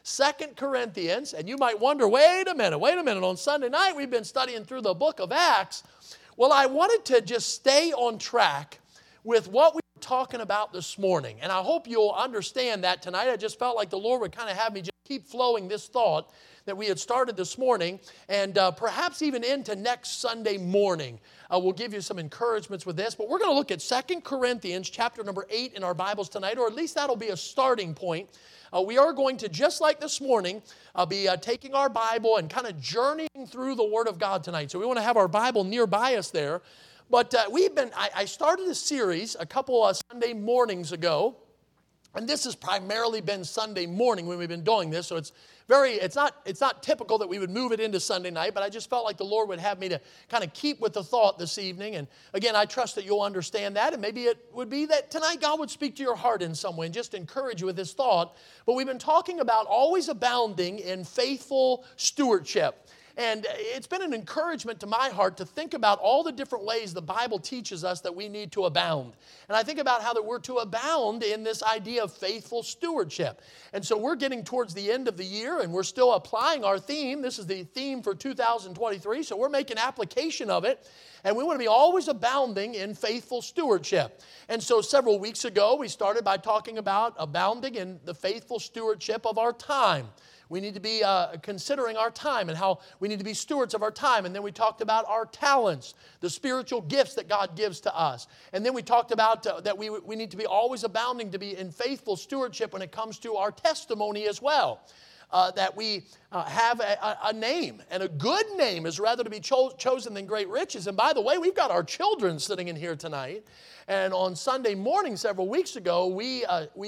2 Corinthians. And you might wonder, wait a minute. On Sunday night, we've been studying through the book of Acts. Well, I wanted to just stay on track with what we were talking about this morning. And I hope you'll understand that tonight. I just felt like the Lord would kind of have me just keep flowing this thought that we had started this morning, and perhaps even into next Sunday morning. We'll give you some encouragements with this, but we're going to look at 2 Corinthians chapter number 8 in our Bibles tonight, or at least that'll be a starting point. We are going to, just like this morning, be taking our Bible and kind of journeying through the Word of God tonight. So we want to have our Bible nearby us there. But I started a series a couple of Sunday mornings ago, and this has primarily been Sunday morning when we've been doing this, so it's not typical that we would move it into Sunday night, but I just felt like the Lord would have me to kind of keep with the thought this evening. And again, I trust that you'll understand that, and maybe it would be that tonight God would speak to your heart in some way and just encourage you with this thought. But we've been talking about always abounding in faithful stewardship. And it's been an encouragement to my heart to think about all the different ways the Bible teaches us that we need to abound. And I think about how that we're to abound in this idea of faithful stewardship. And so we're getting towards the end of the year, and we're still applying our theme. This is the theme for 2023, so we're making application of it. And we want to be always abounding in faithful stewardship. And so several weeks ago, we started by talking about abounding in the faithful stewardship of our time. We need to be considering our time and how we need to be stewards of our time. And then we talked about our talents, the spiritual gifts that God gives to us. And then we talked about that we need to be always abounding to be in faithful stewardship when it comes to our testimony as well. That we have a name, and a good name is rather to be chosen than great riches. And by the way, we've got our children sitting in here tonight. And on Sunday morning several weeks ago, we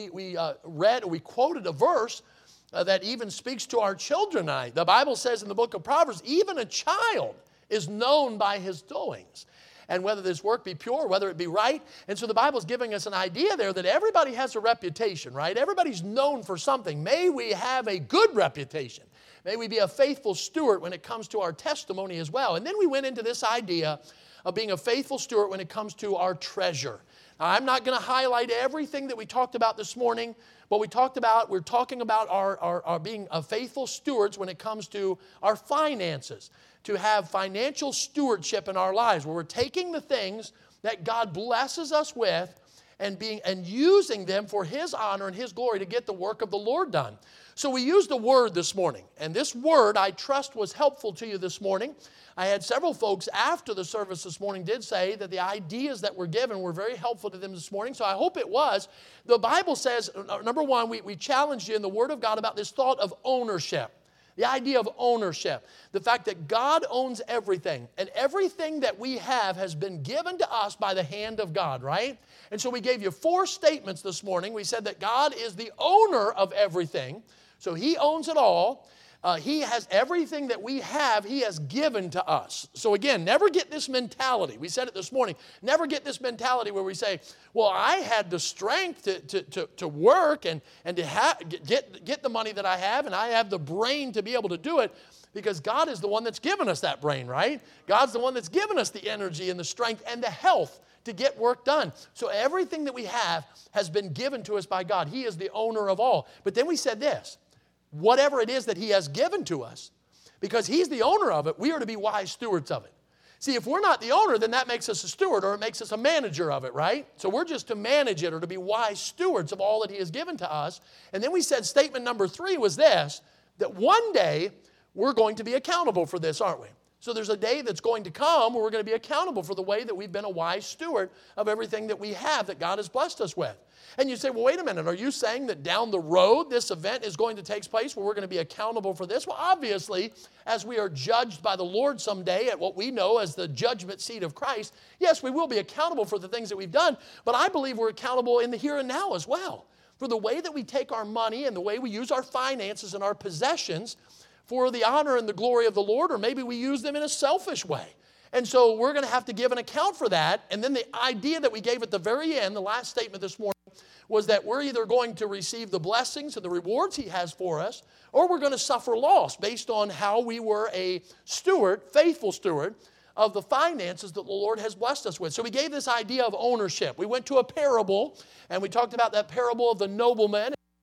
quoted a verse that even speaks to our children tonight. The Bible says in the book of Proverbs, even a child is known by his doings, and whether this work be pure, whether it be right. And so the Bible's giving us an idea there that everybody has a reputation, right? Everybody's known for something. May we have a good reputation. May we be a faithful steward when it comes to our testimony as well. And then we went into this idea of being a faithful steward when it comes to our treasure. Now, I'm not going to highlight everything that we talked about this morning, but we're talking about our being a faithful stewards when it comes to our finances, to have financial stewardship in our lives, where we're taking the things that God blesses us with and using them for His honor and His glory to get the work of the Lord done. So we used a word this morning, and this word I trust was helpful to you this morning. I had several folks after the service this morning did say that the ideas that were given were very helpful to them this morning, so I hope it was. The Bible says, number one, we challenged you in the Word of God about this thought of ownership. The idea of ownership. The fact that God owns everything. And everything that we have has been given to us by the hand of God, right? And so we gave you 4 statements this morning. We said that God is the owner of everything. So He owns it all. He has everything that we have, He has given to us. So again, never get this mentality. We said it this morning. Never get this mentality where we say, well, I had the strength to work and to get the money that I have, and I have the brain to be able to do it, because God is the one that's given us that brain, right? God's the one that's given us the energy and the strength and the health to get work done. So everything that we have has been given to us by God. He is the owner of all. But then we said this. Whatever it is that He has given to us, because He's the owner of it, we are to be wise stewards of it. See, if we're not the owner, then that makes us a steward, or it makes us a manager of it, right? So we're just to manage it, or to be wise stewards of all that He has given to us. And then we said statement number 3 was this, that one day we're going to be accountable for this, aren't we? So there's a day that's going to come where we're going to be accountable for the way that we've been a wise steward of everything that we have that God has blessed us with. And you say, well, wait a minute, are you saying that down the road this event is going to take place where we're going to be accountable for this? Well, obviously, as we are judged by the Lord someday at what we know as the judgment seat of Christ, yes, we will be accountable for the things that we've done, but I believe we're accountable in the here and now as well for the way that we take our money and the way we use our finances and our possessions for the honor and the glory of the Lord, or maybe we use them in a selfish way. And so we're going to have to give an account for that. And then the idea that we gave at the very end, the last statement this morning, was that we're either going to receive the blessings and the rewards He has for us, or we're going to suffer loss based on how we were a steward, faithful steward, of the finances that the Lord has blessed us with. So we gave this idea of ownership. We went to a parable, and we talked about that parable of the nobleman.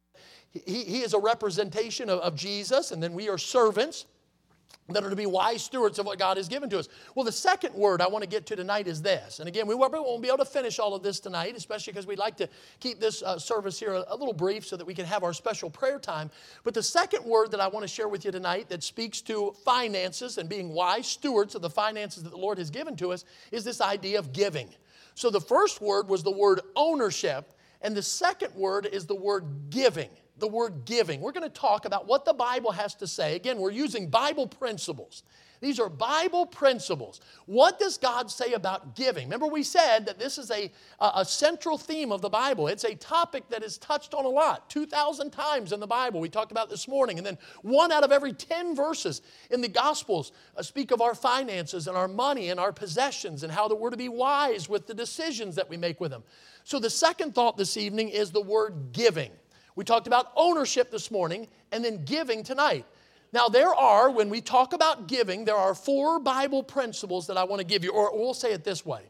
he is a representation of Jesus, and then we are servants that are to be wise stewards of what God has given to us. Well, the second word I want to get to tonight is this. And again, we won't be able to finish all of this tonight, especially because we'd like to keep this service here a little brief so that we can have our special prayer time. But the second word that I want to share with you tonight that speaks to finances and being wise stewards of the finances that the Lord has given to us is this idea of giving. So the first word was the word ownership, and the second word is the word giving. The word giving. We're going to talk about what the Bible has to say. Again, we're using Bible principles. These are Bible principles. What does God say about giving? Remember, we said that this is a central theme of the Bible. It's a topic that is touched on a lot, 2,000 times in the Bible. We talked about this morning. And then 1 out of every 10 verses in the Gospels speak of our finances and our money and our possessions and how that we're to be wise with the decisions that we make with them. So the second thought this evening is the word giving. We talked about ownership this morning and then giving tonight. Now when we talk about giving, there are 4 Bible principles that I want to give you, or we'll say it this way.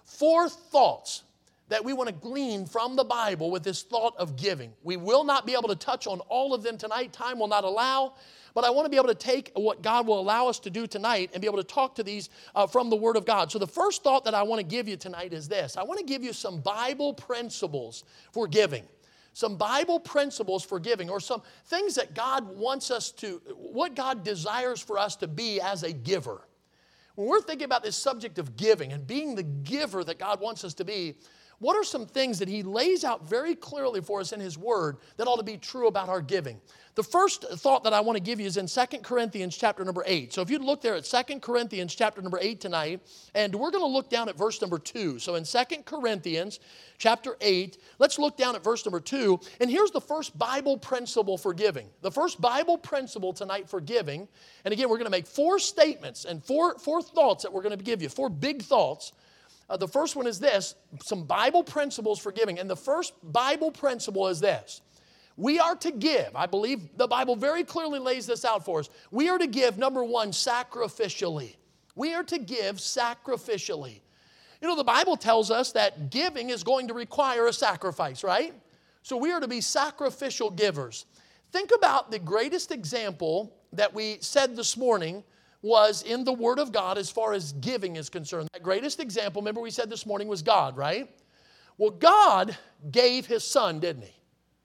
4 thoughts that we want to glean from the Bible with this thought of giving. We will not be able to touch on all of them tonight. Time will not allow. But I want to be able to take what God will allow us to do tonight and be able to talk to these from the Word of God. So the first thought that I want to give you tonight is this. I want to give you some Bible principles for giving. Some Bible principles for giving, or some things that God wants us to, what God desires for us to be as a giver. When we're thinking about this subject of giving and being the giver that God wants us to be, what are some things that He lays out very clearly for us in His Word that ought to be true about our giving? The first thought that I want to give you is in 2 Corinthians chapter number 8. So if you'd look there at 2 Corinthians chapter number 8 tonight, and we're going to look down at verse number 2. So in 2 Corinthians chapter 8, let's look down at verse number 2. And here's the first Bible principle for giving. The first Bible principle tonight for giving. And again, we're going to make 4 statements and four thoughts that we're going to give you, 4 big thoughts. The first one is this, some Bible principles for giving. And the first Bible principle is this. We are to give. I believe the Bible very clearly lays this out for us. We are to give, number 1, sacrificially. We are to give sacrificially. You know, the Bible tells us that giving is going to require a sacrifice, right? So we are to be sacrificial givers. Think about the greatest example that we said this morning was in the Word of God as far as giving is concerned. That greatest example, remember we said this morning, was God, right? Well, God gave His Son, didn't He?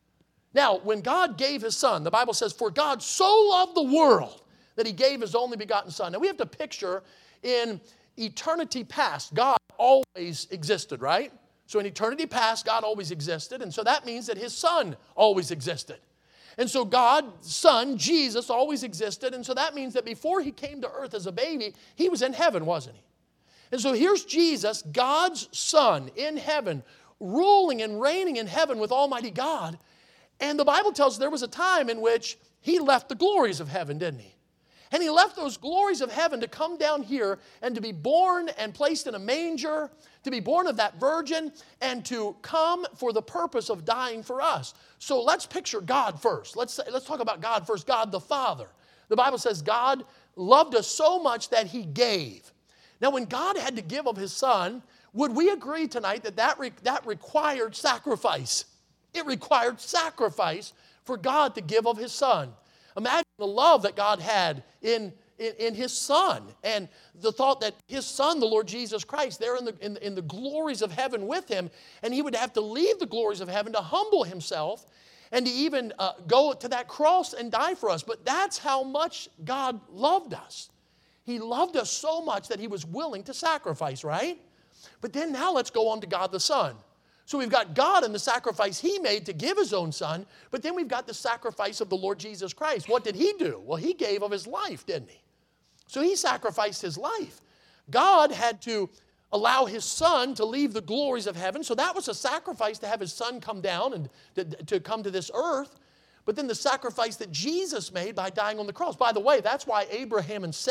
Now, when God gave His Son, the Bible says, for God so loved the world that He gave His only begotten Son. Now, we have to picture in eternity past, God always existed, right? So in eternity past, God always existed, and so that means that His Son always existed. And so God's Son, Jesus, always existed, and so that means that before He came to earth as a baby, He was in heaven, wasn't He? And so here's Jesus, God's Son, in heaven, ruling and reigning in heaven with Almighty God. And the Bible tells us there was a time in which He left the glories of heaven, didn't He? And He left those glories of heaven to come down here and to be born and placed in a manger, to be born of that virgin, and to come for the purpose of dying for us. So let's picture God first. Let's talk about God first, God the Father. The Bible says God loved us so much that He gave. Now, when God had to give of His Son, would we agree tonight that required sacrifice? It required sacrifice for God to give of His Son. Imagine the love that God had in His Son, and the thought that His Son, the Lord Jesus Christ, there in the glories of heaven with Him, and He would have to leave the glories of heaven to humble Himself and to even go to that cross and die for us. But that's how much God loved us. He loved us so much that He was willing to sacrifice, right? But then now let's go on to God the Son. So we've got God and the sacrifice He made to give His own Son, but then we've got the sacrifice of the Lord Jesus Christ. What did He do? Well, He gave of His life, didn't He? So He sacrificed His life. God had to allow His Son to leave the glories of heaven, so that was a sacrifice to have His Son come down and to come to this earth. But then the sacrifice that Jesus made by dying on the cross. By the way, that's why Abraham and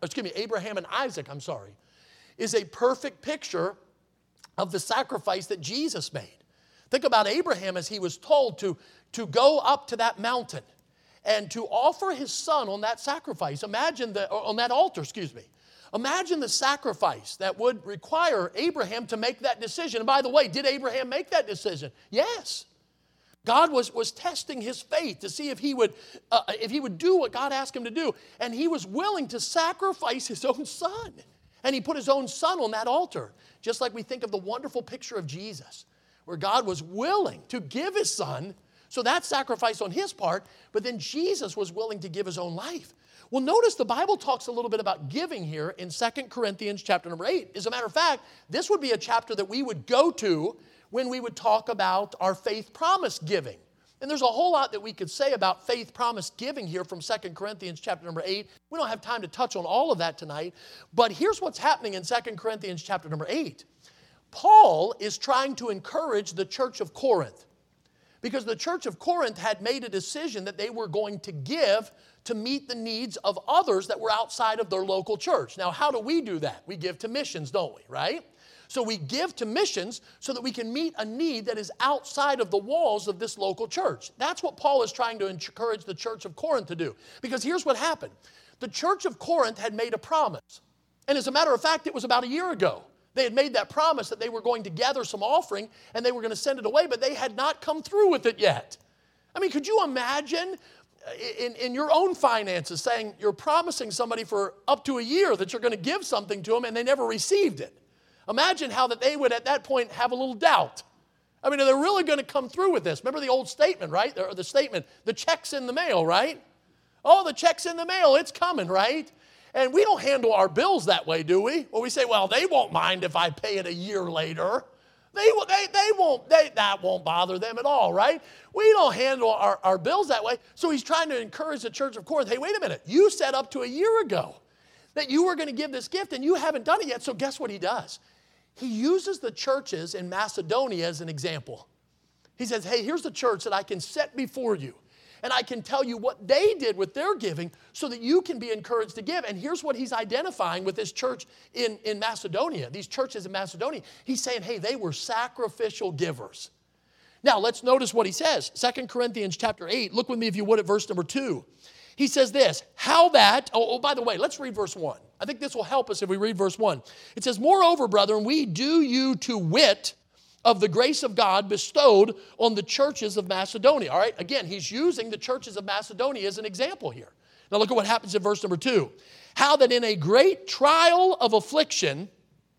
Isaac, is a perfect picture of the sacrifice that Jesus made. Think about Abraham as he was told to go up to that mountain and to offer his son on that sacrifice. On that altar. Imagine the sacrifice that would require Abraham to make that decision. And by the way, did Abraham make that decision? Yes. God was testing his faith to see if he would do what God asked him to do. And he was willing to sacrifice his own son. And he put his own son on that altar. Just like we think of the wonderful picture of Jesus, where God was willing to give his son. So that's sacrifice on his part. But then Jesus was willing to give his own life. Well, notice the Bible talks a little bit about giving here in 2 Corinthians chapter number 8. As a matter of fact, this would be a chapter that we would go to when we would talk about our faith promise giving. And there's a whole lot that we could say about faith promise giving here from 2 Corinthians chapter number 8. We don't have time to touch on all of that tonight. But here's what's happening in 2 Corinthians chapter number 8. Paul is trying to encourage the church of Corinth, because the church of Corinth had made a decision that they were going to give to meet the needs of others that were outside of their local church. Now, how do we do that? We give to missions, don't we, right? So we give to missions so that we can meet a need that is outside of the walls of this local church. That's what Paul is trying to encourage the church of Corinth to do. Because here's what happened. The church of Corinth had made a promise. And as a matter of fact, it was about a year ago. They had made that promise that they were going to gather some offering and they were going to send it away, but they had not come through with it yet. I mean, could you imagine in your own finances saying you're promising somebody for up to a year that you're going to give something to them and they never received it? Imagine how that they would at that point have a little doubt. I mean, are they really going to come through with this? Remember the old statement, right? Or the statement, the check's in the mail, right? Oh, the check's in the mail, it's coming, right? And we don't handle our bills that way, do we? Well, we say, well, they won't mind if I pay it a year later. That won't bother them at all, right? We don't handle our bills that way. So he's trying to encourage the church of Corinth, hey, wait a minute. You said up to a year ago that you were going to give this gift and you haven't done it yet. So guess what he does? He uses the churches in Macedonia as an example. He says, hey, here's the church that I can set before you. And I can tell you what they did with their giving so that you can be encouraged to give. And here's what he's identifying with this church in Macedonia, these churches in Macedonia. He's saying, hey, they were sacrificial givers. Now, let's notice what he says. 2 Corinthians chapter 8, look with me if you would at verse number 2. He says this, how that, by the way, let's read verse 1. I think this will help us if we read verse 1. It says, moreover, brethren, we do you to wit of the grace of God bestowed on the churches of Macedonia. All right, again, he's using the churches of Macedonia as an example here. Now look at what happens in verse number 2. How that in a great trial of affliction,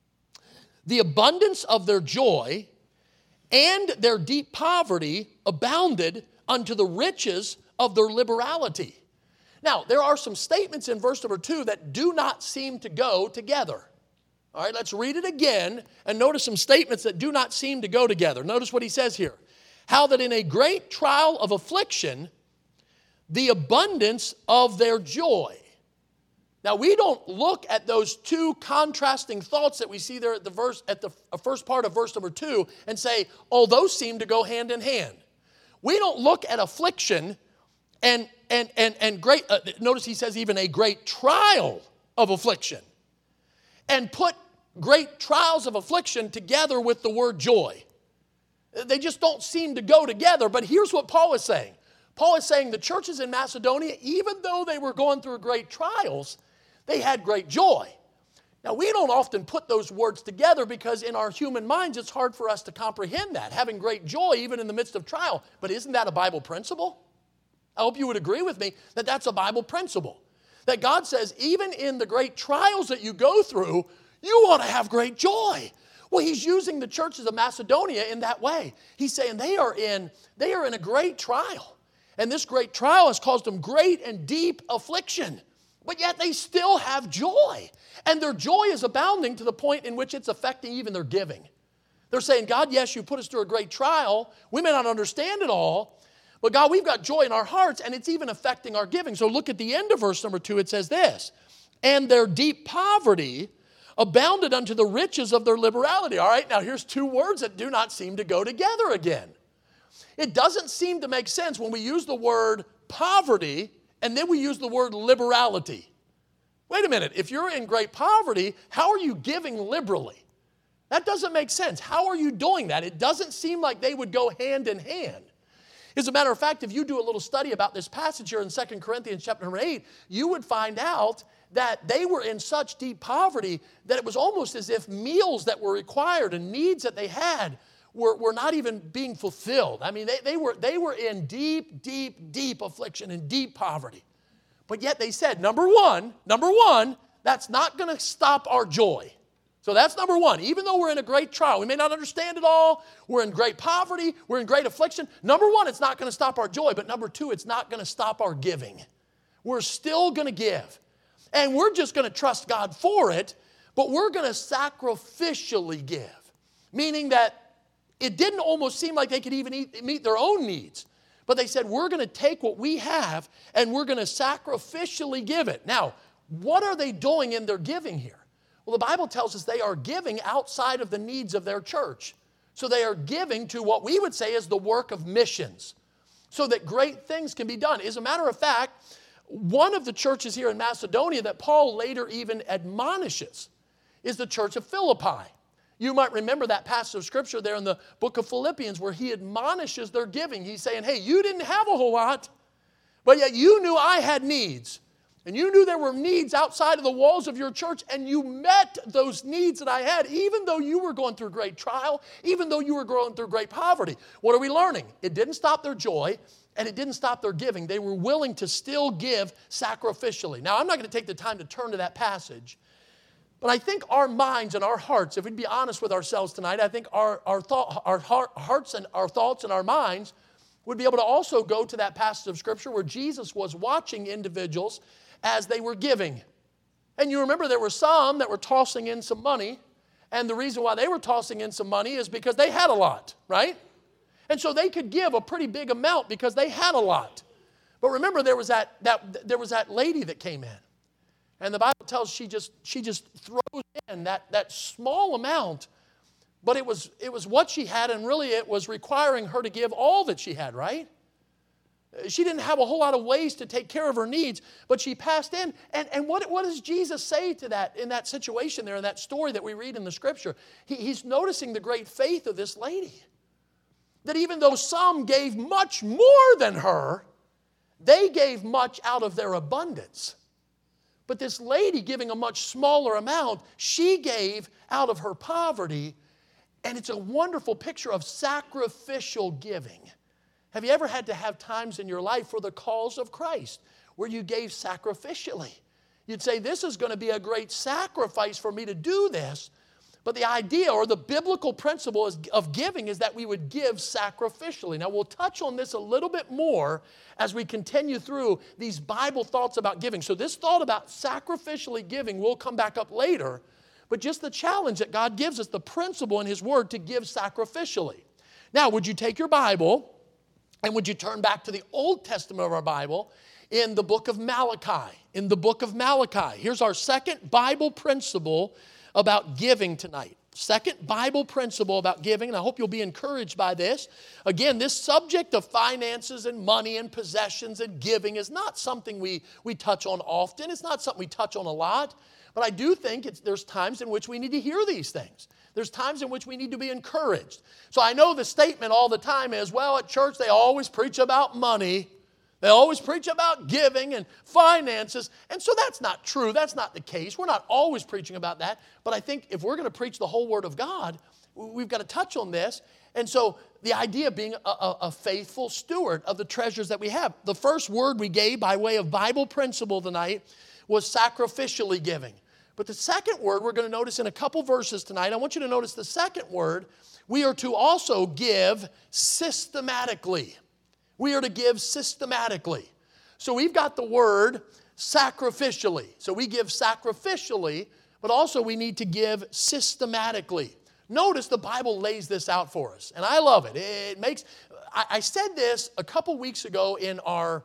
the abundance of their joy and their deep poverty abounded unto the riches of their liberality. Now, there are some statements in verse number 2 that do not seem to go together. All right, let's read it again and notice some statements that do not seem to go together. Notice what he says here. How that in a great trial of affliction, the abundance of their joy. Now, we don't look at those two contrasting thoughts that we see there at the first part of verse number 2 and say, oh, those seem to go hand in hand. We don't look at affliction and great, notice he says even a great trial of affliction, and put great trials of affliction together with the word joy. They just don't seem to go together, but here's what Paul is saying. Paul is saying the churches in Macedonia, even though they were going through great trials, they had great joy. Now, we don't often put those words together because in our human minds, it's hard for us to comprehend that, having great joy even in the midst of trial. But isn't that a Bible principle? I hope you would agree with me that that's a Bible principle. That God says, even in the great trials that you go through, you ought to have great joy. Well, he's using the churches of Macedonia in that way. He's saying they are in a great trial. And this great trial has caused them great and deep affliction. But yet they still have joy. And their joy is abounding to the point in which it's affecting even their giving. They're saying, God, yes, you put us through a great trial. We may not understand it all. But God, we've got joy in our hearts, and it's even affecting our giving. So look at the end of verse number 2. It says this, and their deep poverty abounded unto the riches of their liberality. All right, now here's two words that do not seem to go together again. It doesn't seem to make sense when we use the word poverty, and then we use the word liberality. Wait a minute, if you're in great poverty, how are you giving liberally? That doesn't make sense. How are you doing that? It doesn't seem like they would go hand in hand. As a matter of fact, if you do a little study about this passage here in 2 Corinthians chapter number 8, you would find out that they were in such deep poverty that it was almost as if meals that were required and needs that they had were not even being fulfilled. I mean, they were in deep, deep, deep affliction and deep poverty. But yet they said, number one, that's not going to stop our joy. So that's number one. Even though we're in a great trial, we may not understand it all, we're in great poverty, we're in great affliction. Number one, it's not going to stop our joy. But number two, it's not going to stop our giving. We're still going to give. And we're just going to trust God for it, but we're going to sacrificially give. Meaning that it didn't almost seem like they could even meet their own needs. But they said, we're going to take what we have and we're going to sacrificially give it. Now, what are they doing in their giving here? Well, the Bible tells us they are giving outside of the needs of their church. So they are giving to what we would say is the work of missions, so that great things can be done. As a matter of fact, one of the churches here in Macedonia that Paul later even admonishes is the church of Philippi. You might remember that passage of Scripture there in the book of Philippians where he admonishes their giving. He's saying, hey, you didn't have a whole lot, but yet you knew I had needs. And you knew there were needs outside of the walls of your church, and you met those needs that I had, even though you were going through great trial, even though you were going through great poverty. What are we learning? It didn't stop their joy, and it didn't stop their giving. They were willing to still give sacrificially. Now, I'm not going to take the time to turn to that passage, but I think our minds and our hearts, if we'd be honest with ourselves tonight, I think our hearts and our thoughts and our minds would be able to also go to that passage of Scripture where Jesus was watching individuals as they were giving. And you remember there were some that were tossing in some money, and the reason why they were tossing in some money is because they had a lot, right? And so they could give a pretty big amount because they had a lot. But remember there was that lady that came in. And the Bible tells she just throws in that small amount, but it was what she had, and really it was requiring her to give all that she had, right? She didn't have a whole lot of ways to take care of her needs, but she passed in. And what does Jesus say to that in that situation there, in that story that we read in the Scripture? He's noticing the great faith of this lady. That even though some gave much more than her, they gave much out of their abundance. But this lady giving a much smaller amount, she gave out of her poverty, and it's a wonderful picture of sacrificial giving. Have you ever had to have times in your life for the cause of Christ where you gave sacrificially? You'd say, this is going to be a great sacrifice for me to do this. But the idea or the biblical principle of giving is that we would give sacrificially. Now, we'll touch on this a little bit more as we continue through these Bible thoughts about giving. So this thought about sacrificially giving will come back up later. But just the challenge that God gives us, the principle in His Word to give sacrificially. Now, would you take your Bible and would you turn back to the Old Testament of our Bible in the book of Malachi? In the book of Malachi. Here's our second Bible principle about giving tonight. Second Bible principle about giving, and I hope you'll be encouraged by this. Again, this subject of finances and money and possessions and giving is not something we touch on often. It's not something we touch on a lot. But I do think there's times in which we need to hear these things. There's times in which we need to be encouraged. So I know the statement all the time is, well, at church they always preach about money. They always preach about giving and finances. And so that's not true. That's not the case. We're not always preaching about that. But I think if we're going to preach the whole Word of God, we've got to touch on this. And so the idea of being a faithful steward of the treasures that we have. The first word we gave by way of Bible principle tonight was sacrificially giving. But the second word we're going to notice in a couple verses tonight. I want you to notice the second word. We are to also give systematically. We are to give systematically. So we've got the word sacrificially. So we give sacrificially, but also we need to give systematically. Notice the Bible lays this out for us, and I love it. It makes. I said this a couple weeks ago in our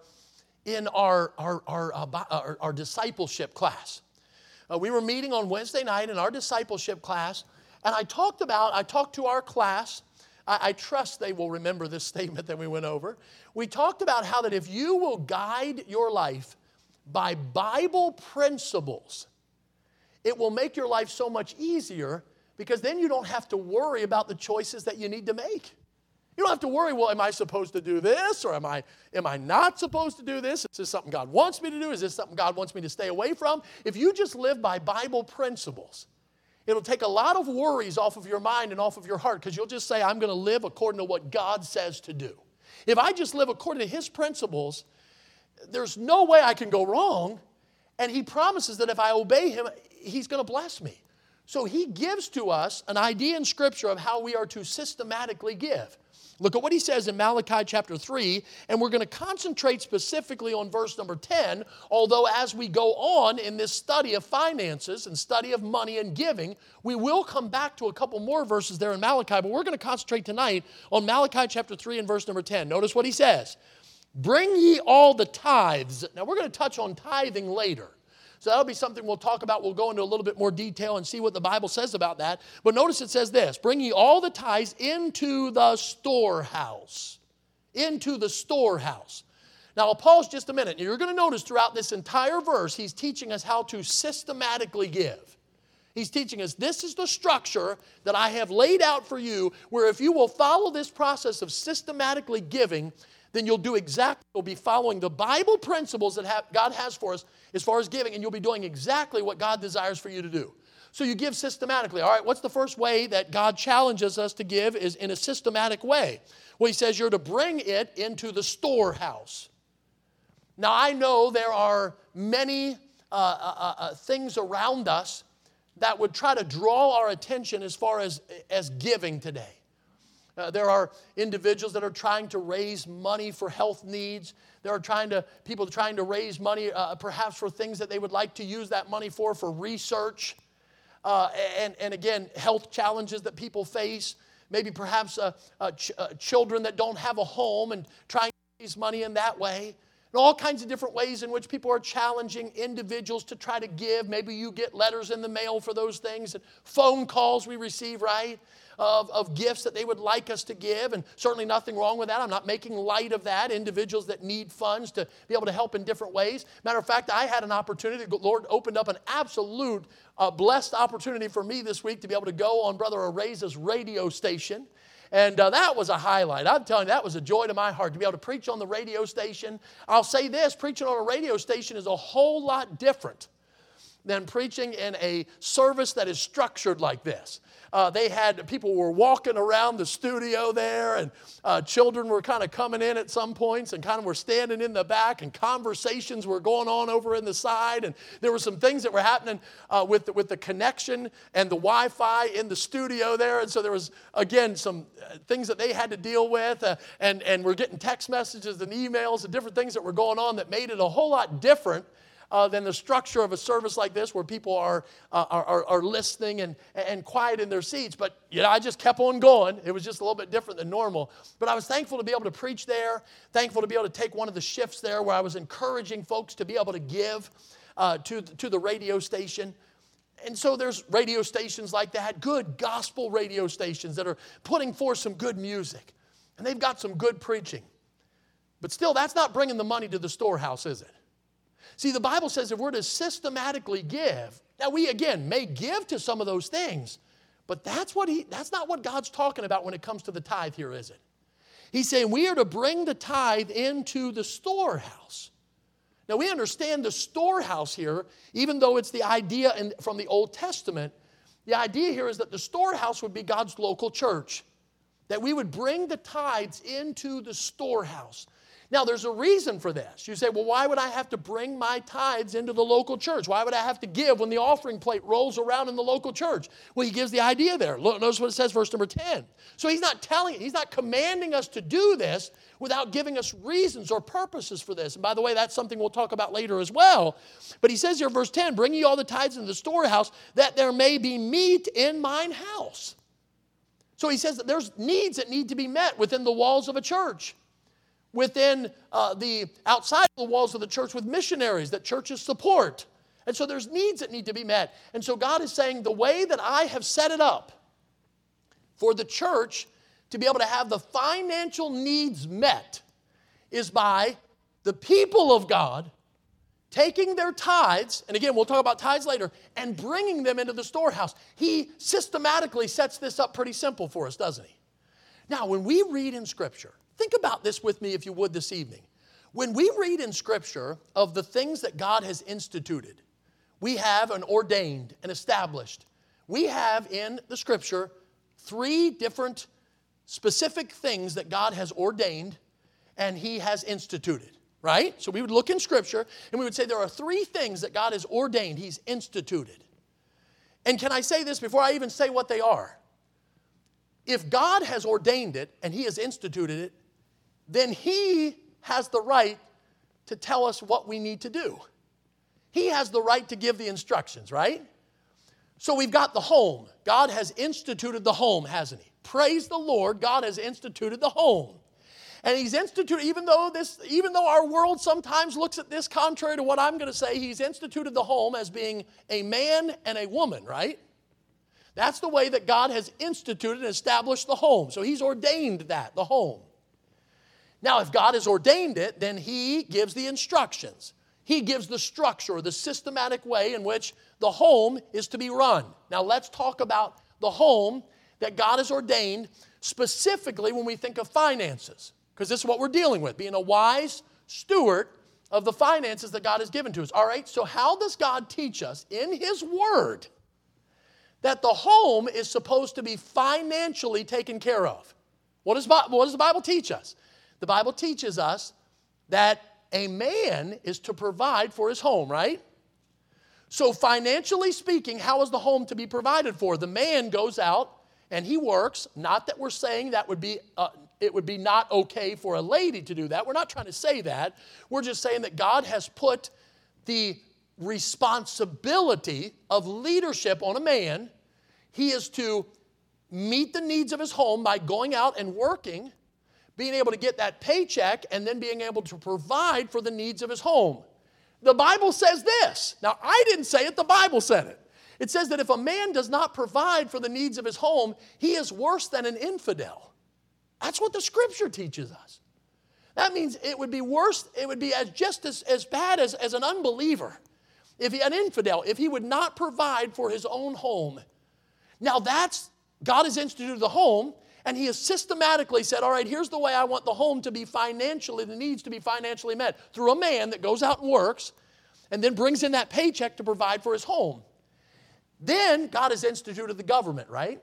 discipleship class. We were meeting on Wednesday night in our discipleship class, and I talked to our class. I trust they will remember this statement that we went over. We talked about how that if you will guide your life by Bible principles, it will make your life so much easier because then you don't have to worry about the choices that you need to make. You don't have to worry, well, am I supposed to do this or am I not supposed to do this? Is this something God wants me to do? Is this something God wants me to stay away from? If you just live by Bible principles, It'll take a lot of worries off of your mind and off of your heart because you'll just say, I'm going to live according to what God says to do. If I just live according to His principles, there's no way I can go wrong. And He promises that if I obey Him, He's going to bless me. So He gives to us an idea in Scripture of how we are to systematically give. Look at what He says in Malachi chapter 3, and we're going to concentrate specifically on verse number 10, although as we go on in this study of finances and study of money and giving, we will come back to a couple more verses there in Malachi, but we're going to concentrate tonight on Malachi chapter 3 and verse number 10. Notice what he says. Bring ye all the tithes. Now we're going to touch on tithing later. So that'll be something we'll talk about. We'll go into a little bit more detail and see what the Bible says about that. But notice it says this, bring ye all the tithes into the storehouse. Into the storehouse. Now I'll pause just a minute. You're going to notice throughout this entire verse, he's teaching us how to systematically give. He's teaching us this is the structure that I have laid out for you, where if you will follow this process of systematically giving, then you'll do exactly, you'll be following the Bible principles that God has for us as far as giving, and you'll be doing exactly what God desires for you to do. So you give systematically. All right, what's the first way that God challenges us to give is in a systematic way? Well, He says you're to bring it into the storehouse. Now, I know there are many things around us that would try to draw our attention as far as giving today. There are individuals that are trying to raise money for health needs. There are people trying to raise money perhaps for things that they would like to use that money for research. And again, health challenges that people face. Maybe perhaps children that don't have a home and trying to raise money in that way. And all kinds of different ways in which people are challenging individuals to try to give. Maybe you get letters in the mail for those things and phone calls we receive, right? Of gifts that they would like us to give, and certainly nothing wrong with that. I'm not making light of that. Individuals that need funds to be able to help in different ways. Matter of fact, I had an opportunity. The Lord opened up an absolute blessed opportunity for me this week to be able to go on Brother Areza's radio station. And that was a highlight. I'm telling you, that was a joy to my heart to be able to preach on the radio station. I'll say this, preaching on a radio station is a whole lot different than preaching in a service that is structured like this. People were walking around the studio there, and children were kind of coming in at some points and kind of were standing in the back, and conversations were going on over in the side, and there were some things that were happening with the connection and the Wi-Fi in the studio there, and so there was, again, some things that they had to deal with, and we're getting text messages and emails and different things that were going on that made it a whole lot different than the structure of a service like this where people are listening and quiet in their seats. But, I just kept on going. It was just a little bit different than normal. But I was thankful to be able to preach there, thankful to be able to take one of the shifts there where I was encouraging folks to be able to give to the radio station. And so there's radio stations like that, good gospel radio stations that are putting forth some good music. And they've got some good preaching. But still, that's not bringing the money to the storehouse, is it? See, the Bible says if we're to systematically give, now we, again, may give to some of those things, but that's not what God's talking about when it comes to the tithe here, is it? He's saying we are to bring the tithe into the storehouse. Now, we understand the storehouse here, even though it's the idea from the Old Testament, the idea here is that the storehouse would be God's local church, that we would bring the tithes into the storehouse. Now, there's a reason for this. You say, well, why would I have to bring my tithes into the local church? Why would I have to give when the offering plate rolls around in the local church? Well, he gives the idea there. Look, notice what it says, verse number 10. So he's not commanding us to do this without giving us reasons or purposes for this. And by the way, that's something we'll talk about later as well. But he says here, verse 10, bring ye all the tithes into the storehouse, that there may be meat in mine house. So he says that there's needs that need to be met within the walls of a church. Within the outside of the walls of the church with missionaries that churches support. And so there's needs that need to be met. And so God is saying the way that I have set it up for the church to be able to have the financial needs met is by the people of God taking their tithes, and again, we'll talk about tithes later, and bringing them into the storehouse. He systematically sets this up pretty simple for us, doesn't he? Now, when we read in Scripture, think about this with me if you would this evening. When we read in Scripture of the things that God has instituted, we have an ordained and established. we have in the Scripture 3 different specific things that God has ordained and He has instituted, right? So we would look in Scripture and we would say there are 3 things that God has ordained, He's instituted. And can I say this before I even say what they are? If God has ordained it and He has instituted it, then He has the right to tell us what we need to do. He has the right to give the instructions, right? So we've got the home. God has instituted the home, hasn't He? Praise the Lord, God has instituted the home. And He's instituted, even though our world sometimes looks at this contrary to what I'm going to say, He's instituted the home as being a man and a woman, right? That's the way that God has instituted and established the home. So He's ordained that, the home. Now, if God has ordained it, then He gives the instructions. He gives the structure, the systematic way in which the home is to be run. Now, let's talk about the home that God has ordained, specifically when we think of finances, because this is what we're dealing with, being a wise steward of the finances that God has given to us. All right, so how does God teach us in His Word that the home is supposed to be financially taken care of? What does the Bible teach us? The Bible teaches us that a man is to provide for his home, right? So financially speaking, how is the home to be provided for? The man goes out and he works. Not that we're saying that it would be not okay for a lady to do that. We're not trying to say that. We're just saying that God has put the responsibility of leadership on a man. He is to meet the needs of his home by going out and working, being able to get that paycheck, and then being able to provide for the needs of his home. The Bible says this. Now, I didn't say it, the Bible said it. It says that if a man does not provide for the needs of his home, he is worse than an infidel. That's what the Scripture teaches us. That means it would be worse, it would be just as bad as an unbeliever, an infidel, if he would not provide for his own home. Now God has instituted the home, and He has systematically said, all right, here's the way I want the home to be financially, the needs to be financially met, through a man that goes out and works and then brings in that paycheck to provide for his home. Then God has instituted the government, right?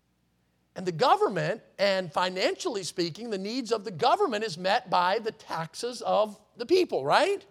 And the government, and financially speaking, the needs of the government is met by the taxes of the people, right?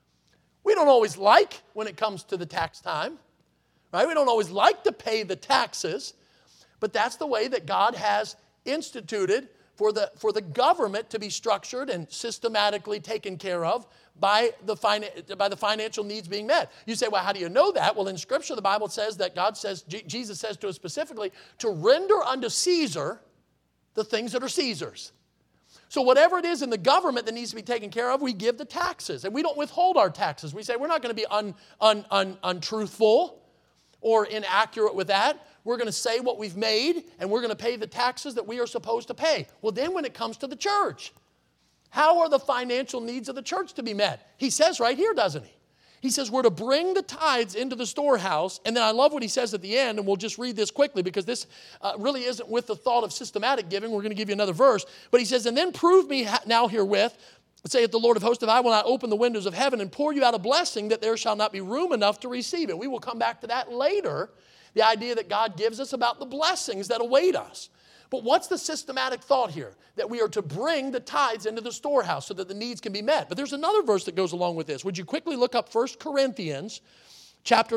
We don't always like when it comes to the tax time, right? We don't always like to pay the taxes, but that's the way that God has instituted for the government to be structured and systematically taken care of by the financial needs being met. You say, well, how do you know that? Well, in Scripture, the Bible says that Jesus says to us specifically, to render unto Caesar the things that are Caesar's. So whatever it is in the government that needs to be taken care of, we give the taxes. And we don't withhold our taxes. We say we're not going to be untruthful or inaccurate with that. We're going to say what we've made, and we're going to pay the taxes that we are supposed to pay. Well, then when it comes to the church, how are the financial needs of the church to be met? He says right here, doesn't he? He says we're to bring the tithes into the storehouse. And then I love what he says at the end, and we'll just read this quickly because this really isn't with the thought of systematic giving. We're going to give you another verse. But he says, and then prove me now herewith, saith the Lord of hosts, if I will not open the windows of heaven and pour you out a blessing, that there shall not be room enough to receive it. We will come back to that later. The idea that God gives us about the blessings that await us. But what's the systematic thought here? That we are to bring the tithes into the storehouse so that the needs can be met. But there's another verse that goes along with this. Would you quickly look up 1 Corinthians chapter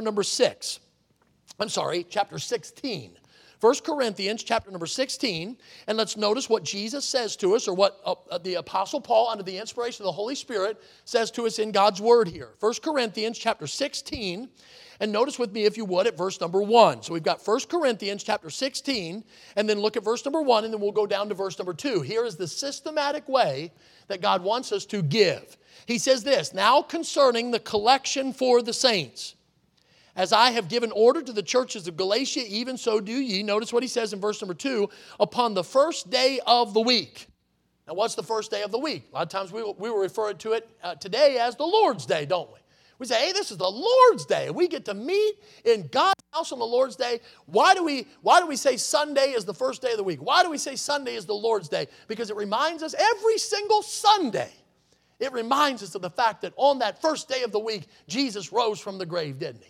16. 1 Corinthians chapter number 16, and let's notice what Jesus says to us, or what the Apostle Paul, under the inspiration of the Holy Spirit, says to us in God's Word here. 1 Corinthians chapter 16, and notice with me, if you would, at verse number 1. So we've got 1 Corinthians chapter 16, and then look at verse number 1, and then we'll go down to verse number 2. Here is the systematic way that God wants us to give. He says this, now concerning the collection for the saints, as I have given order to the churches of Galatia, even so do ye. Notice what he says in verse number 2, upon the first day of the week. Now, what's the first day of the week? A lot of times we will refer to it today as the Lord's Day, don't we? We say, hey, this is the Lord's Day. We get to meet in God's house on the Lord's Day. Why do we say Sunday is the first day of the week? Why do we say Sunday is the Lord's Day? Because it reminds us every single Sunday. It reminds us of the fact that on that first day of the week, Jesus rose from the grave, didn't he?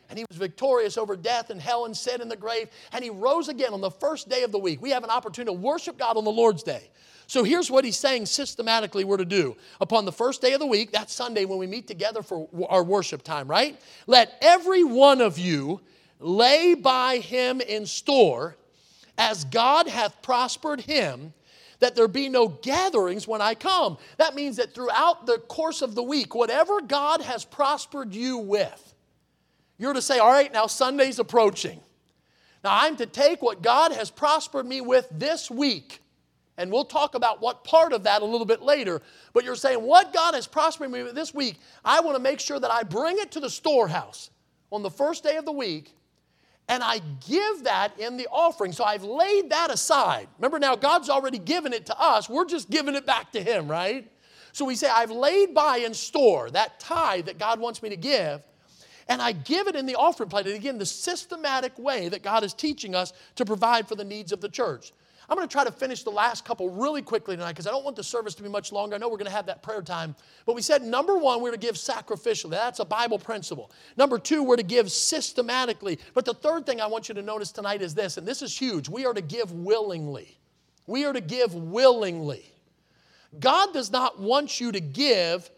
And he was victorious over death and hell and sin and the grave. And he rose again on the first day of the week. We have an opportunity to worship God on the Lord's day. So here's what he's saying systematically we're to do. Upon the first day of the week, that's Sunday when we meet together for our worship time, right? Let every one of you lay by him in store, as God hath prospered him, that there be no gatherings when I come. That means that throughout the course of the week, whatever God has prospered you with, you're to say, all right, now Sunday's approaching. Now I'm to take what God has prospered me with this week, and we'll talk about what part of that a little bit later, but you're saying, what God has prospered me with this week, I want to make sure that I bring it to the storehouse on the first day of the week, and I give that in the offering. So I've laid that aside. Remember now, God's already given it to us. We're just giving it back to him, right? So we say, I've laid by in store that tithe that God wants me to give, and I give it in the offering plate. And again, the systematic way that God is teaching us to provide for the needs of the church. I'm going to try to finish the last couple really quickly tonight because I don't want the service to be much longer. I know we're going to have that prayer time. But we said, number one, we're to give sacrificially. That's a Bible principle. Number two, we're to give systematically. But the third thing I want you to notice tonight is this, and this is huge. We are to give willingly. We are to give willingly. God does not want you to give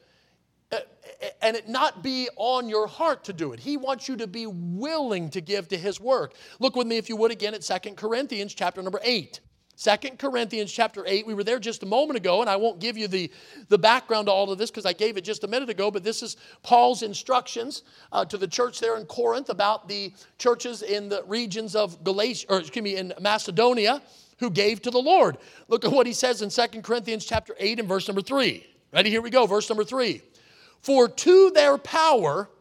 and it not be on your heart to do it. He wants you to be willing to give to his work. Look with me, if you would, again at 2 Corinthians chapter number 8. 2 Corinthians chapter 8, we were there just a moment ago, and I won't give you the background to all of this because I gave it just a minute ago, but this is Paul's instructions to the church there in Corinth about the churches in the regions of in Macedonia who gave to the Lord. Look at what he says in 2 Corinthians chapter 8 and verse number 3. Ready? Here we go, verse number 3. For to their power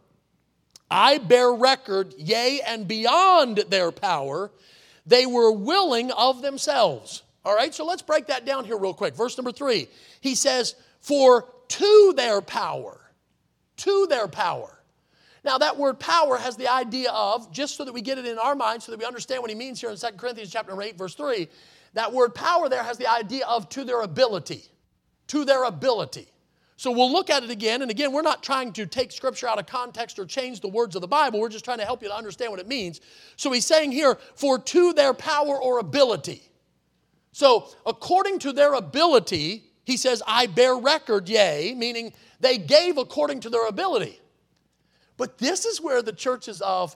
I bear record, yea, and beyond their power, they were willing of themselves. All right, so let's break that down here real quick. Verse number 3, he says, for to their power. To their power. Now that word power has the idea of, just so that we get it in our mind, so that we understand what he means here in 2 Corinthians chapter 8, verse 3, that word power there has the idea of to their ability. To their ability. So we'll look at it again, and again, we're not trying to take Scripture out of context or change the words of the Bible. We're just trying to help you to understand what it means. So he's saying here, for to their power or ability. So according to their ability, he says, I bear record, yea, meaning they gave according to their ability. But this is where the churches of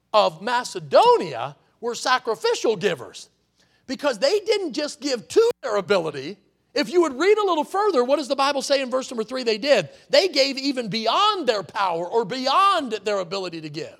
Macedonia were sacrificial givers, because they didn't just give to their ability. If you would read a little further, what does the Bible say in verse number 3 they did? They gave even beyond their power or beyond their ability to give.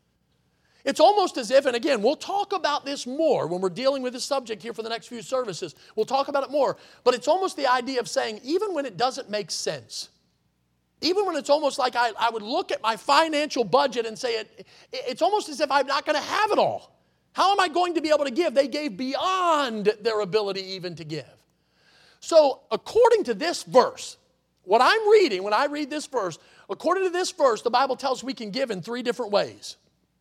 It's almost as if, and again, we'll talk about this more when we're dealing with this subject here for the next few services. We'll talk about it more. But it's almost the idea of saying, even when it doesn't make sense, even when it's almost like I would look at my financial budget and say, it's almost as if I'm not going to have it all. How am I going to be able to give? They gave beyond their ability even to give. So according to this verse, what I'm reading, when I read this verse, according to this verse, the Bible tells us we can give in three different ways.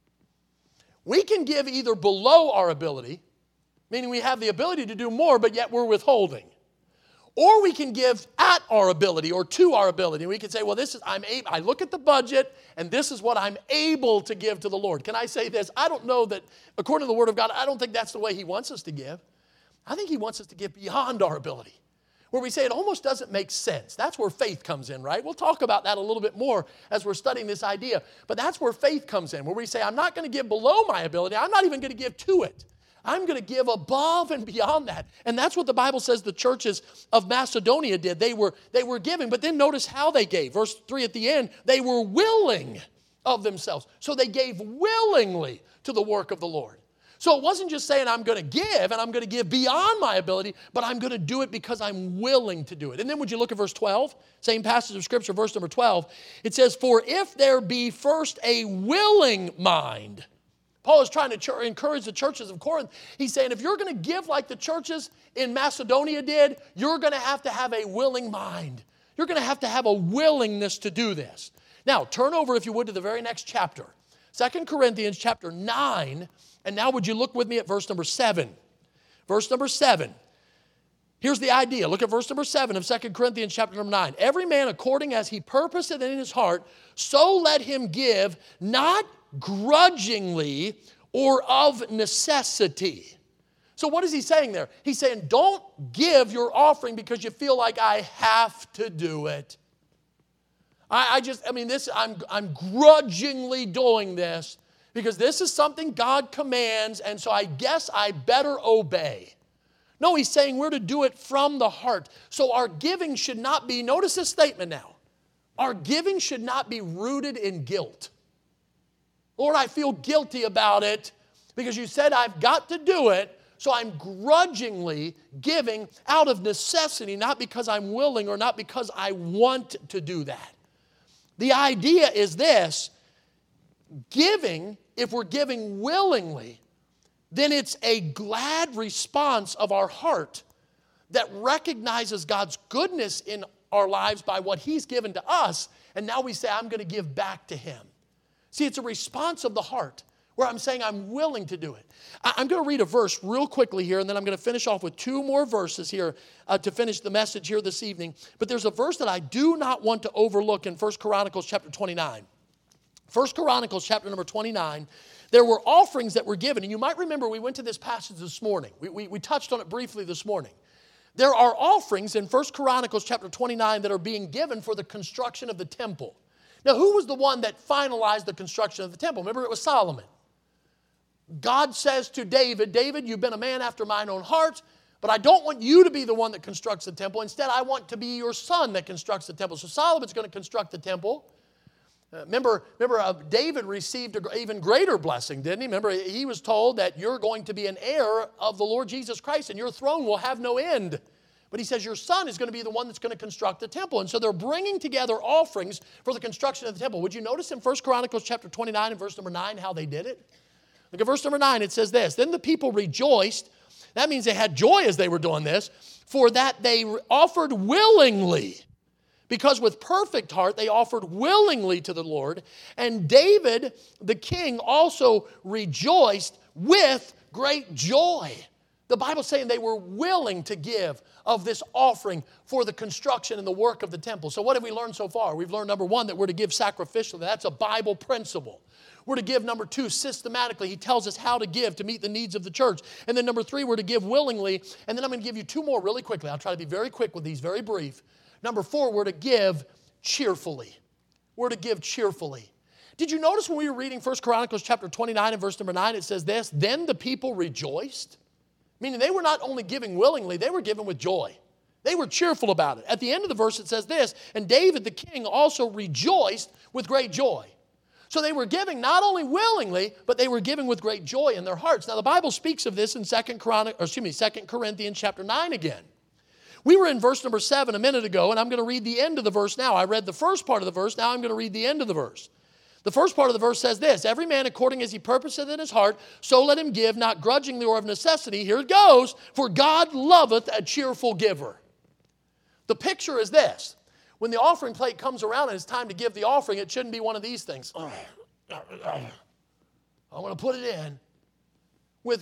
We can give either below our ability, meaning we have the ability to do more, but yet we're withholding. Or we can give at our ability or to our ability. We can say, well, I look at the budget and this is what I'm able to give to the Lord. Can I say this? I don't know that, according to the Word of God, I don't think that's the way He wants us to give. I think He wants us to give beyond our ability. Where we say it almost doesn't make sense. That's where faith comes in, right? We'll talk about that a little bit more as we're studying this idea. But that's where faith comes in, where we say, I'm not going to give below my ability. I'm not even going to give to it. I'm going to give above and beyond that. And that's what the Bible says the churches of Macedonia did. They were giving, but then notice how they gave. Verse 3 at the end, they were willing of themselves. So they gave willingly to the work of the Lord. So it wasn't just saying I'm going to give and I'm going to give beyond my ability, but I'm going to do it because I'm willing to do it. And then would you look at verse 12? Same passage of Scripture, verse number 12. It says, for if there be first a willing mind. Paul is trying to encourage the churches of Corinth. He's saying if you're going to give like the churches in Macedonia did, you're going to have a willing mind. You're going to have a willingness to do this. Now, turn over, if you would, to the very next chapter. 2 Corinthians chapter 9. And now would you look with me at verse number 7. Verse number 7. Here's the idea. Look at verse number 7 of 2 Corinthians chapter number 9. Every man according as he purposeth in his heart, so let him give, not grudgingly or of necessity. So what is he saying there? He's saying, don't give your offering because you feel like I have to do it. I'm grudgingly doing this because this is something God commands, and so I guess I better obey. No, he's saying we're to do it from the heart. So our giving should not be, notice this statement now, our giving should not be rooted in guilt. Lord, I feel guilty about it because you said I've got to do it, so I'm grudgingly giving out of necessity, not because I'm willing or not because I want to do that. The idea is this: giving, if we're giving willingly, then it's a glad response of our heart that recognizes God's goodness in our lives by what He's given to us, and now we say, I'm going to give back to Him. See, it's a response of the heart where I'm saying I'm willing to do it. I'm going to read a verse real quickly here, and then I'm going to finish off with 2 more verses here to finish the message here this evening. But there's a verse that I do not want to overlook in 1 Chronicles chapter 29. 1 Chronicles chapter number 29, there were offerings that were given. And you might remember we went to this passage this morning. We touched on it briefly this morning. There are offerings in 1 Chronicles chapter 29 that are being given for the construction of the temple. Now, who was the one that finalized the construction of the temple? Remember, it was Solomon. God says to David, David, you've been a man after mine own heart, but I don't want you to be the one that constructs the temple. Instead, I want to be your son that constructs the temple. So Solomon's going to construct the temple. Remember, David received an even greater blessing, didn't he? Remember, he was told that you're going to be an heir of the Lord Jesus Christ and your throne will have no end. But he says your son is going to be the one that's going to construct the temple. And so they're bringing together offerings for the construction of the temple. Would you notice in 1 Chronicles chapter 29 and verse number 9 how they did it? Look at verse number 9. It says this: Then the people rejoiced. That means they had joy as they were doing this, for that they offered willingly. Because with perfect heart they offered willingly to the Lord. And David the king also rejoiced with great joy. The Bible's saying they were willing to give of this offering for the construction and the work of the temple. So what have we learned so far? We've learned, number 1, that we're to give sacrificially. That's a Bible principle. We're to give, number 2, systematically. He tells us how to give to meet the needs of the church. And then number 3, we're to give willingly. And then I'm going to give you 2 more really quickly. I'll try to be very quick with these, very brief. Number 4, we're to give cheerfully. We're to give cheerfully. Did you notice when we were reading 1 Chronicles chapter 29 and verse number 9, it says this: Then the people rejoiced. Meaning they were not only giving willingly, they were giving with joy. They were cheerful about it. At the end of the verse it says this: And David the king also rejoiced with great joy. So they were giving not only willingly, but they were giving with great joy in their hearts. Now the Bible speaks of this in 2 Corinthians chapter 9 again. We were in verse number 7 a minute ago, and I'm going to read the end of the verse now. I read the first part of the verse, now I'm going to read the end of the verse. The first part of the verse says this: Every man according as he purposeth in his heart, so let him give, not grudgingly or of necessity. Here it goes: For God loveth a cheerful giver. The picture is this: when the offering plate comes around and it's time to give the offering, it shouldn't be one of these things. I want to put it in with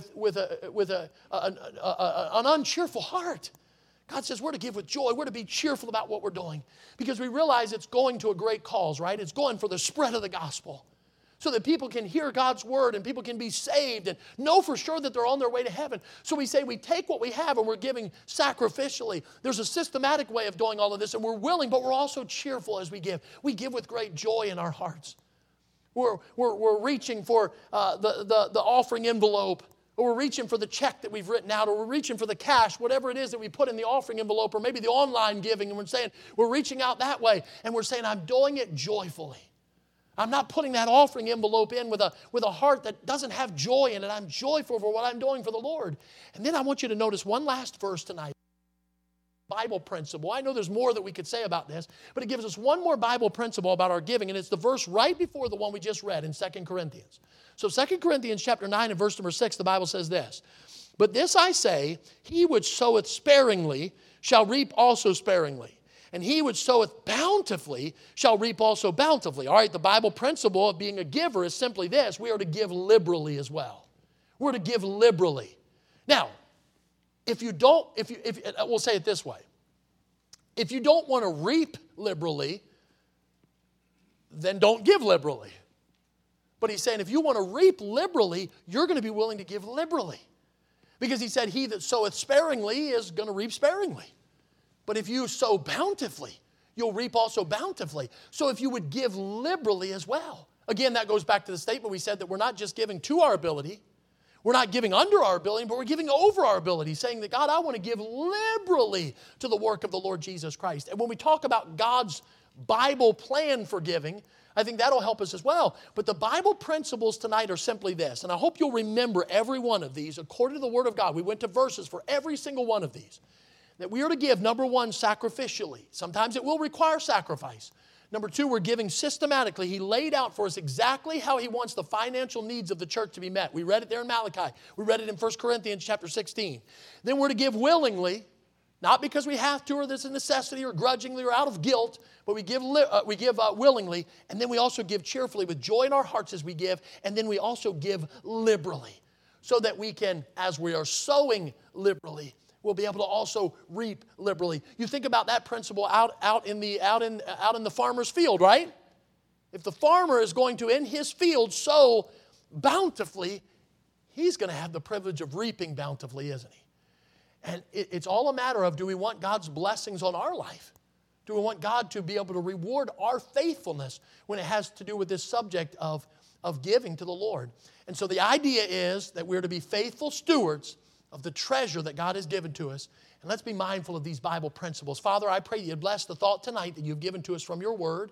an uncheerful heart. God says we're to give with joy. We're to be cheerful about what we're doing because we realize it's going to a great cause, right? It's going for the spread of the gospel so that people can hear God's word and people can be saved and know for sure that they're on their way to heaven. So we say we take what we have and we're giving sacrificially. There's a systematic way of doing all of this, and we're willing, but we're also cheerful as we give. We give with great joy in our hearts. We're reaching for the offering envelope, or we're reaching for the check that we've written out, or we're reaching for the cash, whatever it is that we put in the offering envelope, or maybe the online giving, and we're saying, we're reaching out that way, and we're saying, I'm doing it joyfully. I'm not putting that offering envelope in with a heart that doesn't have joy in it. I'm joyful for what I'm doing for the Lord. And then I want you to notice one last verse tonight. Bible principle. I know there's more that we could say about this, but it gives us one more Bible principle about our giving, and it's the verse right before the one we just read in 2 Corinthians. So 2 Corinthians chapter 9 and verse number 6, the Bible says this: But this I say, he which soweth sparingly shall reap also sparingly, and he which soweth bountifully shall reap also bountifully. All right, the Bible principle of being a giver is simply this: we are to give liberally as well. We're to give liberally. Now, we'll say it this way. If you don't want to reap liberally, then don't give liberally. But he's saying if you want to reap liberally, you're going to be willing to give liberally. Because he said, he that soweth sparingly is going to reap sparingly. But if you sow bountifully, you'll reap also bountifully. So if you would give liberally as well. Again, that goes back to the statement we said that we're not just giving to our ability. We're not giving under our ability, but we're giving over our ability, saying that, God, I want to give liberally to the work of the Lord Jesus Christ. And when we talk about God's Bible plan for giving, I think that'll help us as well. But the Bible principles tonight are simply this, and I hope you'll remember every one of these according to the Word of God. We went to verses for every single one of these. That we are to give, number one, sacrificially. Sometimes it will require sacrifice. Number two, we're giving systematically. He laid out for us exactly how he wants the financial needs of the church to be met. We read it there in Malachi. We read it in 1 Corinthians chapter 16. Then we're to give willingly, not because we have to or there's a necessity or grudgingly or out of guilt, but we give willingly, and then we also give cheerfully with joy in our hearts as we give, and then we also give liberally so that we can, as we are sowing liberally, we'll be able to also reap liberally. You think about that principle out in the farmer's field, right? If the farmer is going to, in his field, sow bountifully, he's going to have the privilege of reaping bountifully, isn't he? And it's all a matter of, do we want God's blessings on our life? Do we want God to be able to reward our faithfulness when it has to do with this subject of giving to the Lord? And so the idea is that we're to be faithful stewards of the treasure that God has given to us. And let's be mindful of these Bible principles. Father, I pray you'd bless the thought tonight that you've given to us from your word.